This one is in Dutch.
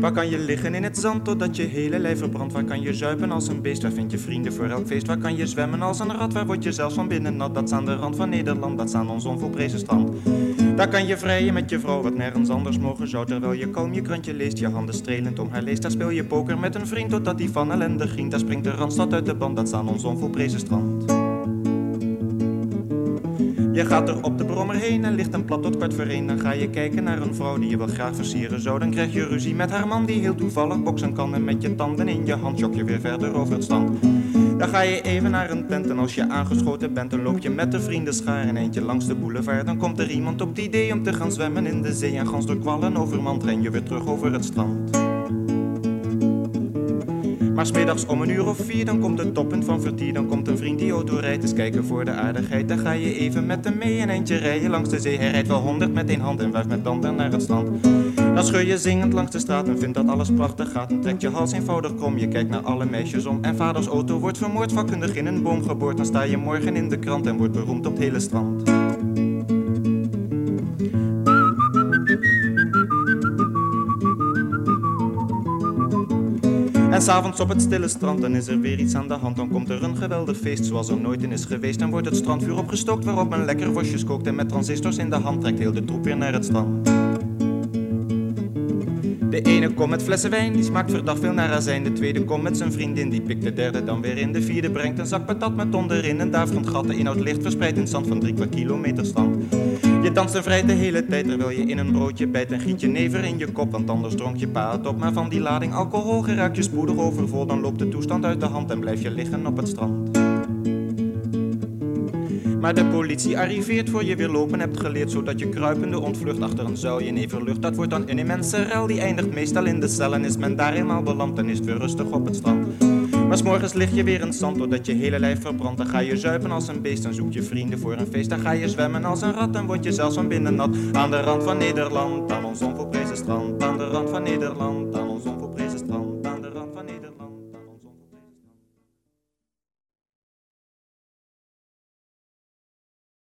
Waar kan je liggen in het zand totdat je hele lijf verbrandt? Waar kan je zuipen als een beest? Waar vind je vrienden voor elk feest? Waar kan je zwemmen als een rat? Waar word je zelfs van binnen nat? Dat is aan de rand van Nederland, dat is aan ons onvolprezen strand. Daar kan je vrijen met je vrouw, wat nergens anders mogen zou. Terwijl je kalm je krantje leest, je handen strelend om haar leest. Daar speel je poker met een vriend totdat die van ellende ging. Daar springt de Randstad uit de band, dat is aan ons onvolprezen strand. Je gaat er op de brommer heen en ligt een plat tot 1:15. Dan ga je kijken naar een vrouw die je wel graag versieren zou. Dan krijg je ruzie met haar man die heel toevallig boksen kan. En met je tanden in je hand jok je weer verder over het strand. Dan ga je even naar een tent en als je aangeschoten bent, dan loop je met de vrienden schaar een eentje langs de boulevard. Dan komt er iemand op het idee om te gaan zwemmen in de zee. En gans door kwallen overmand ren je weer terug over het strand. Maar 's middags om 1:04, dan komt het toppunt van Vertier. Dan komt een vriend die auto rijdt, eens kijken voor de aardigheid. Dan ga je even met hem mee een eindje rijden langs de zee. Hij rijdt wel 100 met één hand en wuift met tanden naar het strand. Dan scheur je zingend langs de straat en vindt dat alles prachtig gaat. En trekt je hals eenvoudig krom, je kijkt naar alle meisjes om. En vaders auto wordt vermoord, vakkundig in een boom geboord. Dan sta je morgen in de krant en wordt beroemd op het hele strand. En 's avonds op het stille strand, dan is er weer iets aan de hand. Dan komt er een geweldig feest zoals er nooit in is geweest. Dan wordt het strandvuur opgestookt waarop men lekker worstjes kookt. En met transistors in de hand trekt heel de troep weer naar het strand. De ene komt met flessen wijn, die smaakt verdacht veel naar azijn. De tweede komt met zijn vriendin, die pikt de derde dan weer in. De vierde brengt een zak patat met onderin een daverend gat. De inhoud ligt verspreid in zand van 3/4 kilometer strand. Je danst en vrijt de hele tijd terwijl je in een broodje bijt. En giet je never in je kop, want anders dronk je pa het op. Maar van die lading alcohol geraak je spoedig overvol. Dan loopt de toestand uit de hand en blijf je liggen op het strand. Maar de politie arriveert voor je weer lopen hebt geleerd, zodat je kruipende ontvlucht achter een zuilje neverlucht. Dat wordt dan een immense rel, die eindigt meestal in de cel. En is men daar eenmaal beland, dan is het weer rustig op het strand. Maar 's morgens lig je weer in zand, doordat je hele lijf verbrandt. Dan ga je zuipen als een beest, dan zoek je vrienden voor een feest. Dan ga je zwemmen als een rat, dan word je zelfs van binnen nat. Aan de rand van Nederland, aan ons onvolprezen strand. Aan de rand van Nederland, aan